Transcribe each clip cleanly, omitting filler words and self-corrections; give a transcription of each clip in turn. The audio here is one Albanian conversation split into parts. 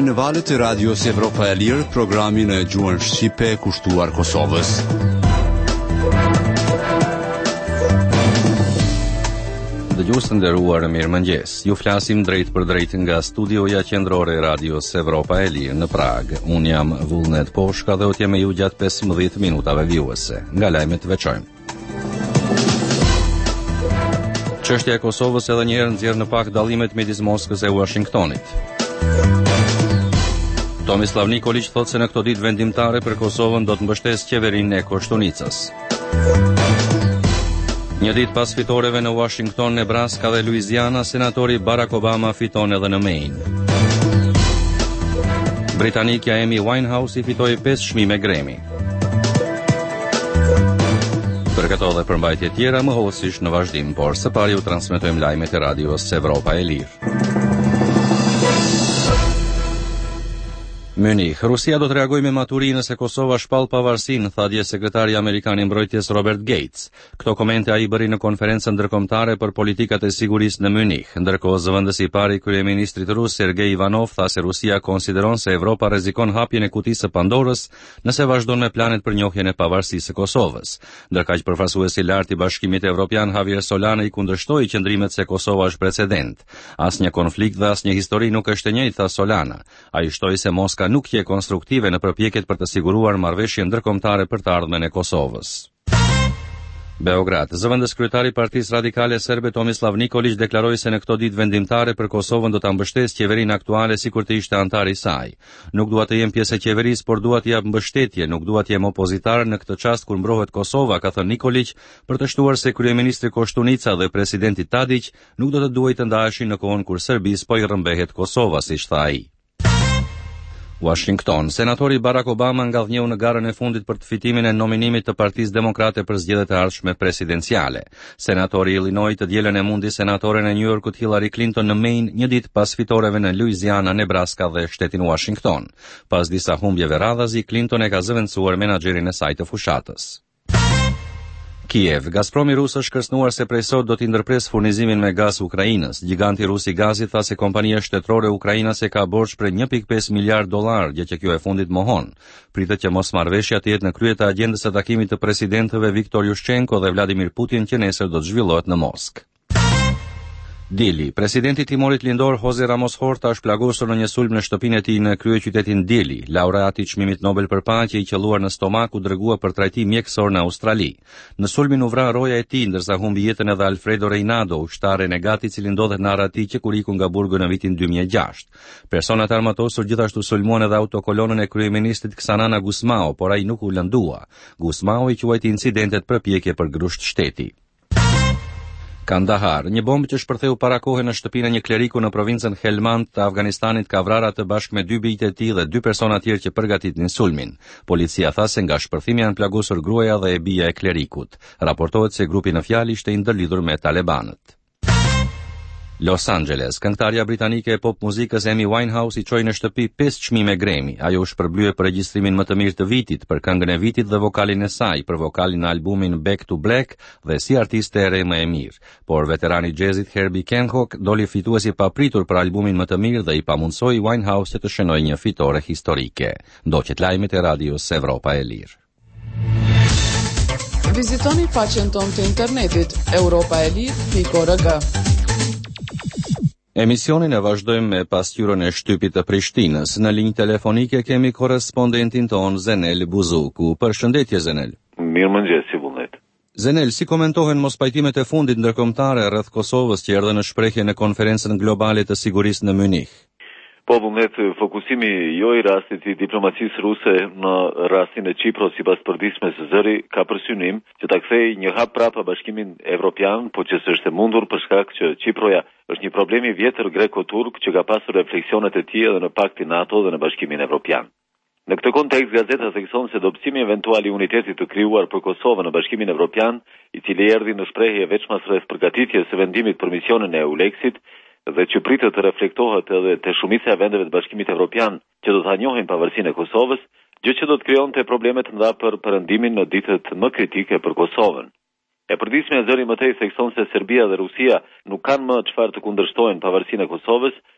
në valët e Radios Evropa e Lirë, programin e gjuhën shqipe kushtuar Kosovës. Dëgjues të nderuar, mirëmëngjes. Ju flasim drejt për drejt nga studioja qendrore e Radios Evropa e Lirë në Prag. Unë jam Vullnet Poshka dhe do të jem me ju gjatë 15 minutave vjuese. Nga lajmet veçojmë. Çështja e Kosovës edhe një herë nxjerr në pak dallimet midis Moskës e Washingtonit. Tomislav Nikolić thotë se në këto ditë vendimtare për Kosovën do të mbështesë qeverinë e Koshtunicës. Një ditë pas fitoreve në Washington, Nebraska dhe Louisiana, senatori Barack Obama fiton edhe në Maine. Britanikja Amy Winehouse i fitoi 5 çmime Grammy. Për këto dhe përmbajtje tjera më hollësisht në vazhdim, por së pari ju transmetojmë lajmet e Radios Evropa e Lirë. Munich. Rusia do të reagojë me maturi nëse Kosova shpall pavarësinë, tha dje sekretari amerikan i mbrojtjes Robert Gates. Këto komente ai bëri në konferencën ndërkombëtare për politikat e sigurisë në Munich. Ndërkohë, zëvendësi i parë i kryeministrit rus Sergei Ivanov tha se Rusia konsideron se Evropa rrezikon hapjen e kutisë së Pandorës nëse vazhdon me planet për njohjen e pavarësisë së Kosovës. Ndërkaq përfaqësuesi i lartë i Bashkimit Evropian Javier Solana i kundërshtoi qëndrimet se Kosova është precedent. Asnjë konflikt dhe asnjë histori nuk është e njëjtë, tha Solana. Ai shtoi se Moska nuk je konstruktive në përpjekjet për të siguruar marrëveshje ndërkombëtare për të ardhmen e Kosovës. Beograd. Zëvendës kryetari i Partisë Radikale Serbe Tomislav Nikolić deklaroi se në këto ditë vendimtare për Kosovën do ta mbështesë qeverinë aktuale sikur të ishte antar i saj. Nuk dua të jem pjesë e qeverisë, por dua të jap mbështetje, nuk dua të jem opozitar në këtë çast kur mbrohet Kosova, ka thënë Nikolić, për të shtuar se kryeministri Koshtunica dhe presidenti Tadić nuk do të duhej të ndaheshin në kohën kur Serbisë po i rrëmbehet Kosova, siç tha ai. Washington. Senatori Barack Obama ngallënjeu në garën e fundit për të fitimin e nominimit të Partisë Demokrate për zgjedhjet e ardhshme presidenciale. Senatori i Illinois të dielën e mundi senatoren e New Yorkut Hillary Clinton në Maine një ditë pas fitoreve në Louisiana, Nebraska dhe shtetin Washington. Pas disa humbjeve radhazi, Clinton e ka zëvendësuar menaxherin e saj të fushatës. Kiev. Gazpromi rus është kërcënuar se prej sot do t'i ndërpresë furnizimin me gaz Ukrainës. Giganti rus i gazit tha se kompania shtetërore ukrainase ka borxh për 1.5 miliard dollar, gjë që kjo e fundit mohon. Pritet që mosmarrveshja të jetë në krye të agjendës së takimit të presidentëve Viktor Yushchenko dhe Vladimir Putin që nesër do të zhvillohet në Moskë. Dili. Presidenti i Timorit Lindor Jose Ramos Horta është plagosur në një sulm në shtëpinë e tij në kryeqytetin Dili. Laureati i çmimit Nobel për paqe i qelluar në stomak u dërgua për trajtim mjekësor në Australi. Në sulmin u vra roja e tij, ndërsa humbi jetën edhe Alfredo Reinado, ushtar renegat i cili ndodhet në Arati që kur iku nga burgu në vitin 2006. Personat armatosur gjithashtu sulmuan edhe autokolonën e kryeministit Xanana Gusmao, por ai nuk u lëndua. Gusmao i quajti incidentet përpjekje për grusht shteti. Kandahar. Një bombë që shpërtheu para kohe në shtëpinë e një kleriku në provincën Helmand të Afganistanit ka vrarë atë bashkë me 2 bijtë e tij dhe 2 persona tjerë që përgatitnin sulmin. Policia tha se nga shpërthimi janë plagosur gruaja dhe e bija e klerikut. Raportohet se grupi në fjalë ishte i ndërlidhur me talebanët. Los Angeles. Këngëtarja britanike e pop muzikës Amy Winehouse i çoi në shtëpi 5 çmime Grammy. Ajo u shpërblye për regjistrimin më të mirë të vitit, për këngën e vitit dhe vokalin e saj, për vokalin në albumin Back to Black dhe si artiste e re më e mirë. Por veterani i jazzit Herbie Hancock doli fituesi papritur për albumin më të mirë dhe i pamundsoi Winehouse që të shënojë një fitore historike. Ndoqet lajmet e Radios Evropa e Lirë. Vizitoni faqen tonë të internetit europaelir.org. Emisionin e vazhdojmë me pasqyrën e shtypit të Prishtinës. Në linjë telefonike kemi korrespondentin ton Zenel Buzuku. Përshëndetje Zenel. Mirëmëngjes, si vullnet. Zenel, si komentohen mospajtimet e fundit ndërkombëtare rreth Kosovës që erdhën në shprehje në konferencën globale të sigurisë në Munich? Po, vullnet, fokusimi jo i rastit i diplomacisë ruse në rastin e Qipros sipas përdismes zëri ka për synim që ta kthejë një hap prapa Bashkimin Evropian, po që s'është e mundur për shkak që Qiproja është një problem i vjetër greko-turk që ka pasur refleksionet e tij edhe në Paktin NATO dhe në Bashkimin Evropian. Në këtë kontekst, gazeta thekson se dobësimi eventual i unitetit të krijuar për Kosovën në Bashkimin Evropian, i cili erdhi në shprehje veçmas rreth përgatitjes së vendimit për misionin e EULEX-it, dhe që pritet të reflektohet edhe te shumica e vendeve të Bashkimit Evropian që do ta njohin pavarësinë e Kosovës, gjë që do të krijonte probleme të mëdha për perëndimin në ditët më kritike për Kosovën. E përditshme e zëri më tej thekson se Serbia dhe Rusia nuk kanë më çfarë të kundërshtojnë pavarësinë e Kosovës,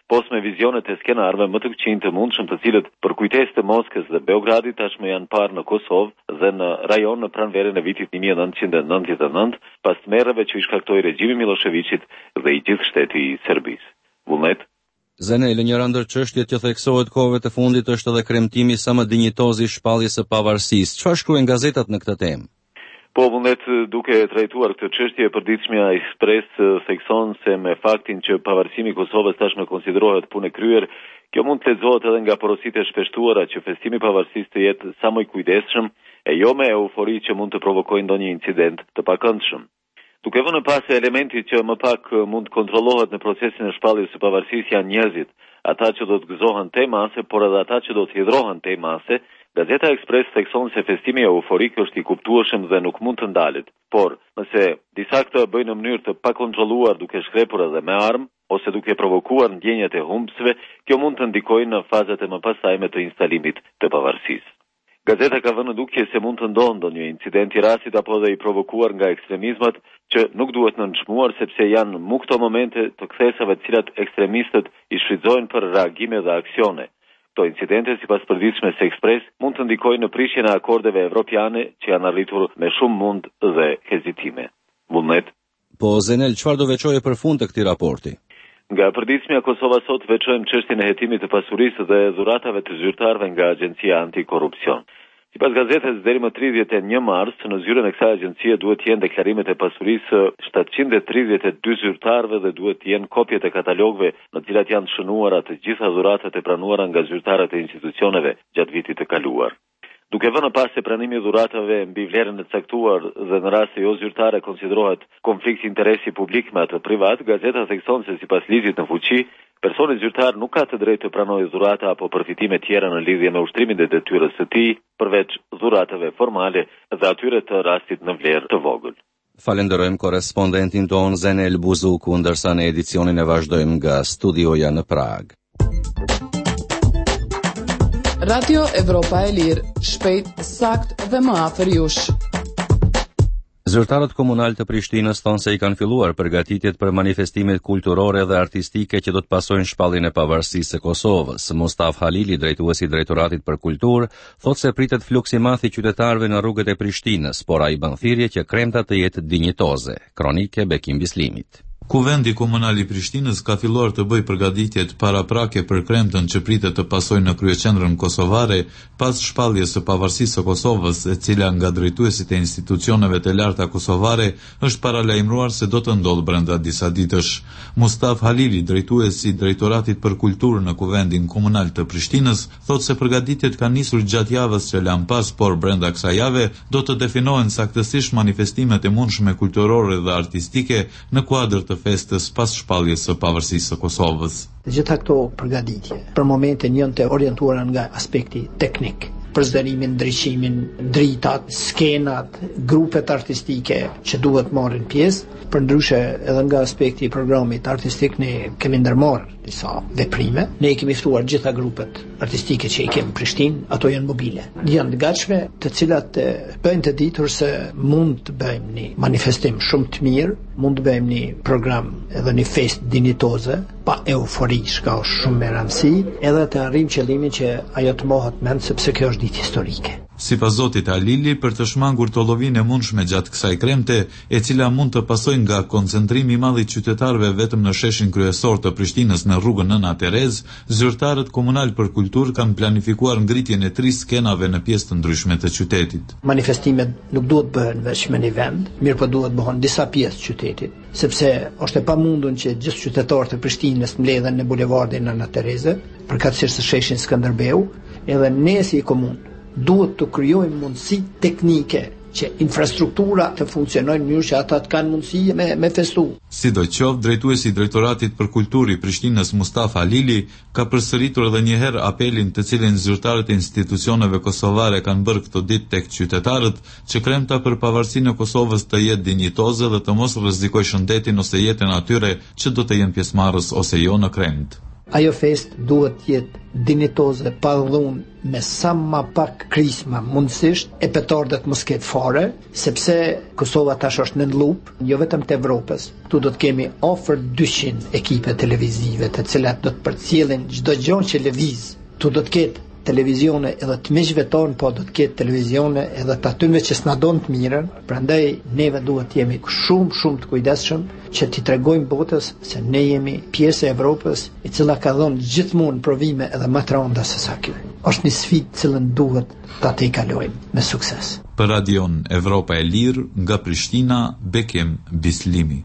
pos me vizionet e skenarve më të këqij të mundshëm, të cilët për kujtesë të Moskës dhe Beogradit tashmë janë parë në Kosovë dhe në rajon në pranverën e vitit 1999, pas tmerrave që i shkaktoi regjimi Miloševićit dhe i gjithë shteti i Serbisë. Vullnet. Zenel, njëra ndër çështjet që theksohet kohëve të fundit është edhe kremtimi sa më dinjitoz i shpalljes së pavarësisë. Çfarë shkruajnë gazetat në këtë temë? Po, vullnet, duke trajtuar këtë çështje, përditshmja Express thekson se me faktin që pavarësimi i Kosovës tashmë konsiderohet punë e kryer, kjo mund të lexohet edhe nga porositë e shpeshtuara që festimi i pavarësisë të jetë sa më i kujdesshëm e jo me eufori që mund të provokojë ndonjë incident të pakëndshëm. Duke vënë pas elementi që më pak mund të kontrollohet në procesin e shpalljes së pavarësisë janë njerëzit, ata që do të gëzohen te mase, por edhe ata që do të hidhrohen te mase, Gazeta Express thekson se festimi euforik është i kuptueshëm dhe nuk mund të ndalet. Por, nëse disa këtë bëjnë në mënyrë të pakontrolluar duke shkrepur edhe me armë, ose duke provokuar ndjenjat e humbësve, kjo mund të ndikojë në fazat e mëpasajme të instalimit të pavarësisë. Gazeta ka vënë dukje se mund të ndodhë ndonjë incident i rastit apo dhe i provokuar nga ekstremizmat që nuk duhet nënçmuar sepse janë mu këto momente të kthesave të cilat ekstremistët i shfrytëzojnë për reagime dhe aksione. Këto incidente, sipas përditshmes së Express, mund të ndikojnë në prishjen e akordeve evropiane që janë arritur me shumë mund dhe hezitime. Vullnet. Po, Zenel, çfarë do veçojë për fund të këtij raporti? Nga përditshmja Kosova sot veçojmë çështjen e hetimit të pasurisë dhe dhuratave të zyrtarëve nga Agjencia Antikorrupsion. Sipas gazetës, deri më 31 mars, në zyrën e kësaj agjencie duhet të jenë deklarimet e pasurisë 732 zyrtarëve dhe duhet të jenë kopjet e katalogëve në të cilat janë shënuara të gjitha dhuratat e pranuara nga zyrtarët e institucioneve gjatë vitit të kaluar. Duke vënë pas se pranimi i dhuratave mbi vlerën e caktuar dhe në rast se jo zyrtare konsiderohet konflikt interesi publik me atë privat, gazeta thekson se sipas ligjit në fuqi, personi zyrtar nuk ka të drejtë të pranojë dhurata apo përfitime tjera në lidhje me ushtrimin e detyrës së tij, përveç dhuratave formale dhe atyre të rastit në vlerë të vogël. Falenderojmë korrespondentin ton Zenel Buzuku, ndërsa në edicionin e vazhdojmë nga studioja në Prag. Radio Evropa e Lirë, shpejt, sakt dhe më afër jush. Zyrtarët komunal të Prishtinës thonë se i kanë filluar përgatitjet për manifestimet kulturore dhe artistike që do të pasojnë shpalljen e pavarësisë së Kosovës. Mustaf Halili, drejtuesi i Drejtoratit për Kulturë, thotë se pritet fluks i madh i qytetarëve në rrugët e Prishtinës, por ai bën thirrje që kremta të jetë dinjitoze. Kronike Bekim Bislimit. Kuvendi komunal i Prishtinës ka filluar të bëjë përgatitjet paraprake për kremtën që pritet të pasojë në kryeqendrën kosovare pas shpalljes së pavarësisë së Kosovës, e cila nga drejtuesit e institucioneve të larta kosovare është paralajmëruar se do të ndodhë brenda disa ditësh. Mustaf Halili, drejtuesi i Drejtoratit për Kulturë në Kuvendin komunal të Prishtinës, thotë se përgatitjet kanë nisur gjatë javës që lan pas, por brenda kësaj jave do të definohen saktësisht manifestimet e mundshme kulturore dhe artistike në kuadër të festës pas shpalljes së pavarësisë së Kosovës. Gjitha këto përgatitje për momentin janë të orientuara nga aspekti teknik, përzërimin, ndriçimin, dritat, skenat, grupet artistike që duhet marrin pjesë. Përndryshe edhe nga aspekti i programit artistik ne kemi ndërmarrë disa veprime. Ne kemi ftuar gjitha grupet artistike që i kemi në Prishtinë, ato janë mobile. Janë të gatshme, të cilat bëjnë të ditur se mund të bëjmë një manifestim shumë të mirë, mund të bëjmë një program edhe një fest dinjitoze, pa eufori, shka është shumë me rëndësi, edhe të arrijmë qëllimin që ajo të mohet mend sepse kjo është ditë historike. Sipas zotit Halili, për të shmangur të llovinë e mundshme gjatë kësaj kremte, e cila mund të pasojë nga koncentrimi i madh i qytetarëve vetëm në sheshin kryesor të Prishtinës në rrugën Nëna Terez, zyrtarët komunal për kulturë kanë planifikuar ngritjen e 3 skenave në pjesë të ndryshme të qytetit. Manifestimet nuk duhet bëhen vetëm në një vend, mirë po duhet bëhen disa pjesë të qytetit, sepse është e pamundur që gjithë qytetarët e Prishtinës mbledhen në bulevardin Nëna Tereze, përkatësisht së sheshin Skënderbeu, edhe ne si komunë duhet të krijojmë mundësi teknike që infrastruktura të funksionojnë në mënyrë që ata të kanë mundësi me festu. Sidoqoftë, drejtuesi i Drejtoratit për Kulturë i Prishtinës Mustafa Halili ka përsëritur edhe një herë apelin të cilin zyrtarët e institucioneve kosovare kanë bërë këtë ditë tek qytetarët, që kremta për pavarësinë e Kosovës të jetë dinjitoze dhe të mos rrezikojë shëndetin ose jetën atyre që do të jenë pjesëmarrës ose jo në kremt. Ajo fest duhet jetë dinitoze, pa dhunë, me sa ma pak krisma mundësisht, e petardet mos ketë fare, sepse Kosova tash është në lup, jo vetëm të Evropës. Tu do të kemi afër 200 ekipe televizive, të cilat do të përcjellin çdo gjë që lëviz. Tu do të ketë televizione edhe të miqve tonë, po do të ketë televizione edhe të atyre që s'na don të mirën. Prandaj neve duhet të jemi shumë të kujdesshëm që t'i tregojmë botës se ne jemi pjesë e Evropës, e cila ka dhënë gjithmonë provime edhe më të rënda se sa kjo. Është një sfidë cilën duhet ta tejkalojmë me sukses. Për Radion Evropa e Lirë, nga Prishtina, Bekim Bislimi.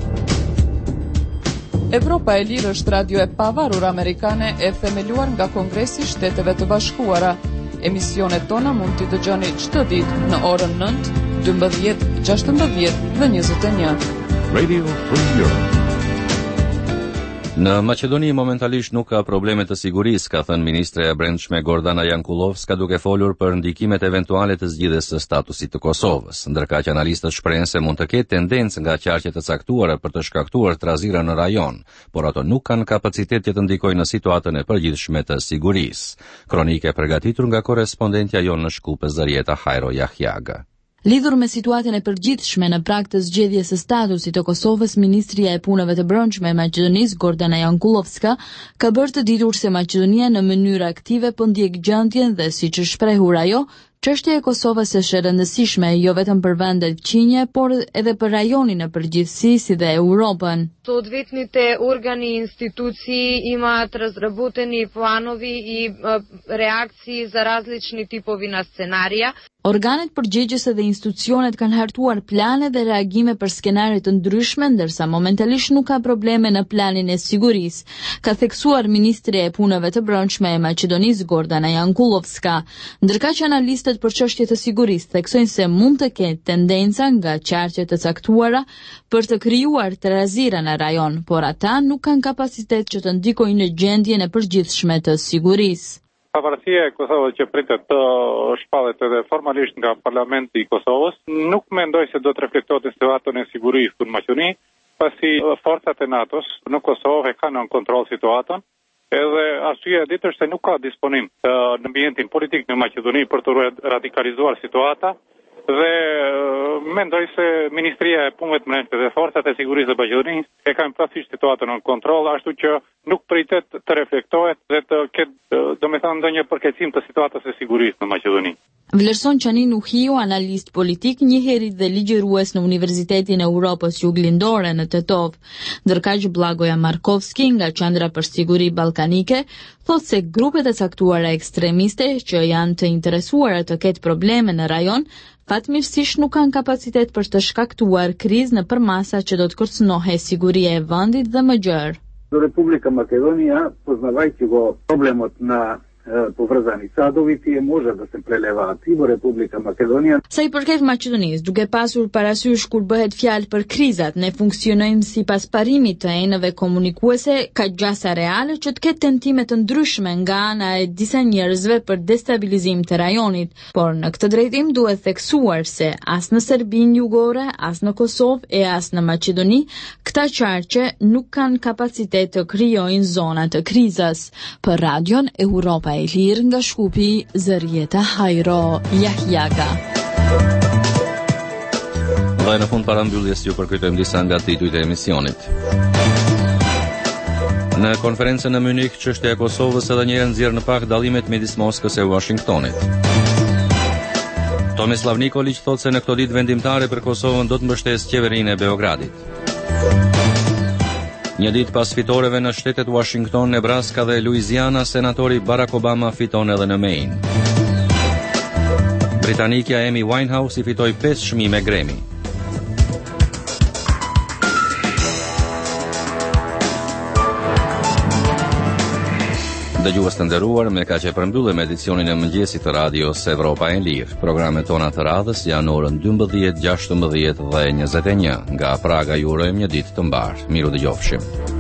Evropa e Lirë është radio e pavarur amerikane e themeluar nga Kongresi i Shteteve të Bashkuara. Emisionet tona mund t'i dëgjoni çdo ditë në orën 9, 12, 16 dhe 21. Radio Free Europe. Në Maqedoni momentalisht nuk ka probleme të sigurisë, ka thënë ministre e brendshme Gordana Jankulovska duke folur për ndikimet eventuale të zgjidhjes së statusit të Kosovës, ndërkaq që analistët shprehen se mund të ketë tendencë nga qarqe të caktuara për të shkaktuar trazira në rajon, por ato nuk kanë kapacitet që të ndikojnë në situatën e përgjithshme të sigurisë. Kronike e përgatitur nga korrespondentja jonë në Shkupe Zarieta Hajro Jahjaga. Lidhur me situatën e përgjithshme në prag të zgjedhjes së statusit të Kosovës, Ministria e Punëve të Brendshme e Maqedonisë, Gordana Jankulovska, ka bërë të ditur se Maqedonia në mënyrë aktive po ndjek gjendjen dhe siç është shprehur ajo, çështja e Kosovës është e rëndësishme jo vetëm për vendet qinje, por edhe për rajonin në përgjithësi si dhe Europën. Съответните органи и институции имат разработени планови и реакции за различни типови на сценария. Organet përgjegjëse dhe institucionet kanë hartuar plane dhe reagime për skenare të ndryshme, ndërsa momentalisht nuk ka probleme në planin e sigurisë, ka theksuar Ministria e Punëve të Brendshme e Maqedonisë Gordana Jankulovska, ndërkaq që analistët për çështje të sigurisë theksojnë se mund të ketë tendenca nga qarqe të caktuara për të krijuar trazira në rajon, por ata nuk kanë kapacitet që të ndikojnë në gjendjen e përgjithshme të sigurisë. Pavarësia e Kosovës që pritet të shpallet edhe formalisht nga Parlamenti i Kosovës, nuk mendoj se do të reflektohet në situatën e sigurisë në Maqedoni, pasi forcat e NATO-s në Kosovë e kanë në kontroll situatën, edhe arsyeja e dytë është se nuk ka disponim në ambientin politik në Maqedoni për të radikalizuar situata. Dhe mendoj se Ministria e Punëve të Brendshme dhe forcat e sigurisë së Maqedonisë e kanë plotësisht situatën në kontroll, ashtu që nuk pritet të reflektohet dhe të ketë, domethënë, ndonjë përkeqësim të situatës së sigurisë në Maqedoni. Vlerëson Qanin Uhiu, analist politik, njëherë dhe ligjërues në Universitetin e Europës Juglindore në Tetov, ndërkaq Blagoja Markovski nga Qendra për Siguri Ballkanike thotë se grupet e caktuara ekstremiste që janë të interesuara të ketë probleme në rajon, fatmirësisht nuk kanë kapacitet për të shkaktuar krizë në përmasa që do të kërcënohej siguria e vendit dhe më gjerë. Republika Makedonija, poznavajući problemot na povrzanih sadoviti, može da se preleva atimo Republika Makedonija. Sa i përket Maqedonisë, duke pasur parasysh kur bëhet fjalë për krizat, ne funksionojmë sipas parimit të enëve komunikuese, ka gjasa reale që të ketë tentime të ndryshme nga ana e disa njerëzve për destabilizim të rajonit, por në këtë drejtim duhet theksuar se as në Serbinë Jugore, as në Kosovë e as në Maqedoni, këta qarqe nuk kanë kapacitet të krijojnë zona të krizës. Për Radion Europa e Lirë nga Shkupi, Zarieta Hajro Jahjaga. Dhe në fund parambylljes ju përkujtojmë disa nga titujt e emisionit. Në konferencën në Munich, çështja e Kosovës edhe një herë nxjerr në pak dallimet midis Moskës e Washingtonit. Tomislav Nikolić thotë se në këto ditë vendimtare për Kosovën do të mbështesë qeverinë e Beogradit. Një ditë pas fitoreve në shtetet Washington, Nebraska dhe Louisiana, senatori Barack Obama fiton edhe në Maine. Britanikja Amy Winehouse i fitoi 5 çmime Grammy. Dëgjues të nderuar, me kaq e përmbyllëm edicionin e mëngjesit të radios Evropa e Lirë. Programet tona të radhës janë orën 12, 16 dhe 21. Nga Praga ju urojmë një ditë të mbarë. Miru dëgjofshim.